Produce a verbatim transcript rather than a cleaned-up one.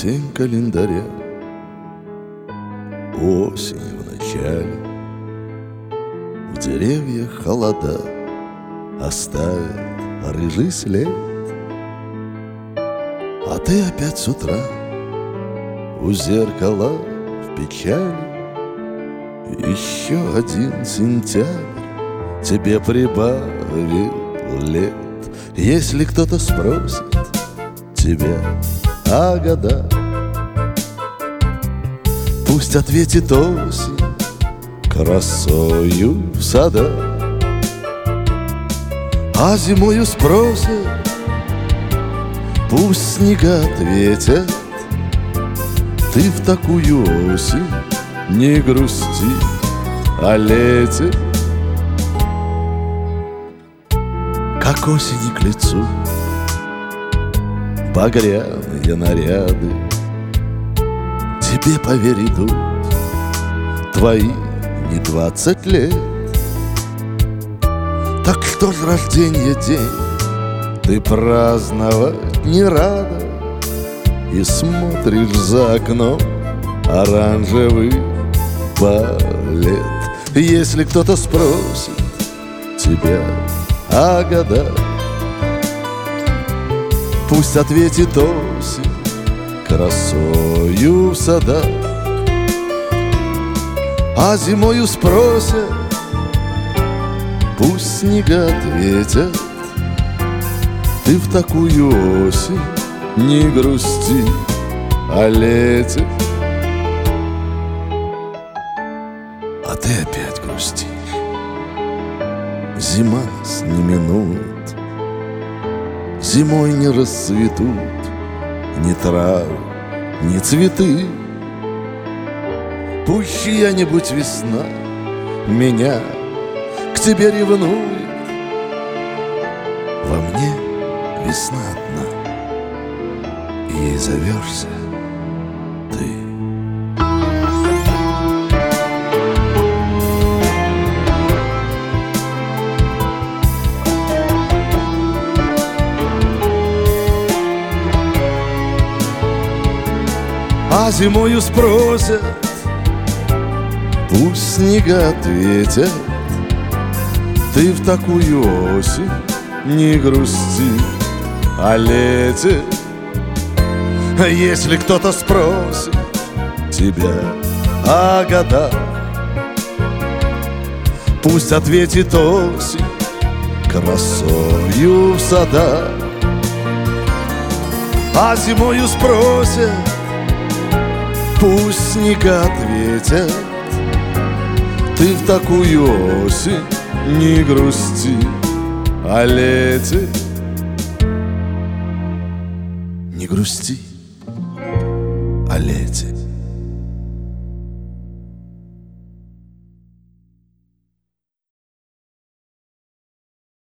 Осень календаря, осень в начале, в деревьях холода оставят рыжий след. А ты опять с утра у зеркала в печали. Еще один сентябрь тебе прибавил лет. Если кто-то спросит тебя о годах, пусть ответит осень красою в садах. А зимою спросят, пусть снега ответят: ты в такую осень не грусти о лете. Как осени к лицу багряные наряды, тебе, поверь, идут твои не двадцать лет. Так что ж рожденье день ты праздновать не рада, и смотришь за окном оранжевый балет. Если кто-то спросит тебя о годах, пусть ответит осень красою в садах. А зимою спросят, пусть снега ответят: ты в такую осень не грусти о лете. А ты опять грустишь. Зима нас не минует, зимой не расцветут ни травы, ни цветы. Пусть чья-нибудь весна меня к тебе ревнует, во мне весна одна, и ей зовешься ты. А зимою спросят, пусть снега ответят: ты в такую осень не грусти о лете. Если кто-то спросит тебя о годах, пусть ответит осень красою в садах. А зимою спросят, пусть снега ответят: ты в такую осень не грусти о лете. Не грусти о лете.